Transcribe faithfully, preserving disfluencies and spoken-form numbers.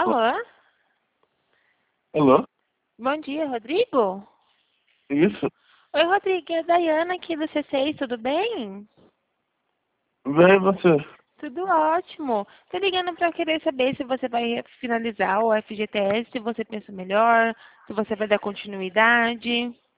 Alô? Alô? Bom dia, Rodrigo? Isso? Oi, Rodrigo, é a Dayana aqui do C seis, tudo bem? Vem você. Tudo ótimo. Tô ligando para querer saber se você vai finalizar o F G T S, se você pensa melhor, se você vai dar continuidade.